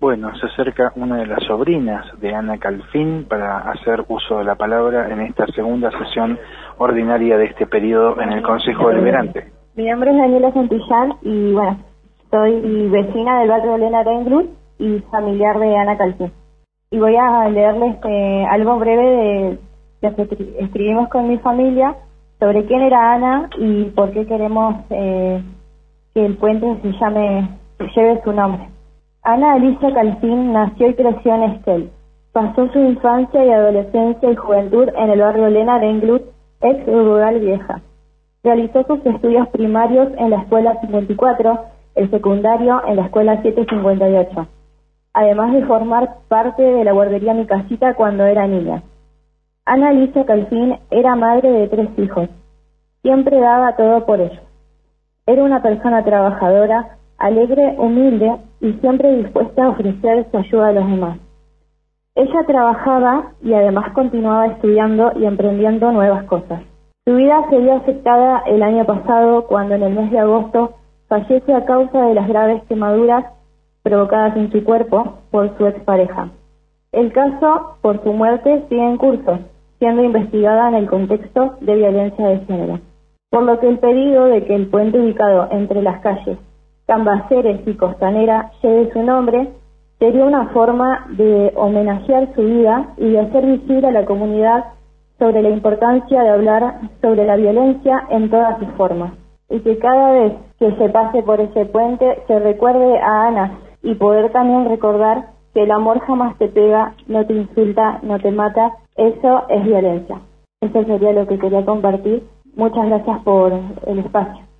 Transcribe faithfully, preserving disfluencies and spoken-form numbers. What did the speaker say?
Bueno, se acerca una de las sobrinas de Ana Calfín para hacer uso de la palabra en esta segunda sesión ordinaria de este periodo en el Consejo Deliberante. Mi nombre es Daniela Santillán y bueno, soy vecina del barrio Elena Arenglund y familiar de Ana Calfín. Y voy a leerles eh, algo breve de lo que escribimos con mi familia sobre quién era Ana y por qué queremos eh, que el puente se llame, que lleve su nombre. Ana Alicia Calfín nació y creció en Esquel. Pasó su infancia y adolescencia y juventud en el barrio Elena Arenglund, ex rural vieja. Realizó sus estudios primarios en la escuela cincuenta y cuatro, el secundario en la escuela setecientos cincuenta y ocho, además de formar parte de la guardería Mi Casita cuando era niña. Ana Alicia Calfín era madre de tres hijos. Siempre daba todo por ellos. Era una persona trabajadora, alegre, humilde y siempre dispuesta a ofrecer su ayuda a los demás. Ella trabajaba y además continuaba estudiando y emprendiendo nuevas cosas. Su vida se vio afectada el año pasado cuando en el mes de agosto fallece a causa de las graves quemaduras provocadas en su cuerpo por su expareja. El caso por su muerte sigue en curso, siendo investigada en el contexto de violencia de género. Por lo que el pedido de que el puente ubicado entre las calles Cambaceres y Costanera lleve su nombre sería una forma de homenajear su vida y de hacer visible a la comunidad sobre la importancia de hablar sobre la violencia en todas sus formas. Y que cada vez que se pase por ese puente se recuerde a Ana y poder también recordar que el amor jamás te pega, no te insulta, no te mata, eso es violencia. Eso sería lo que quería compartir. Muchas gracias por el espacio.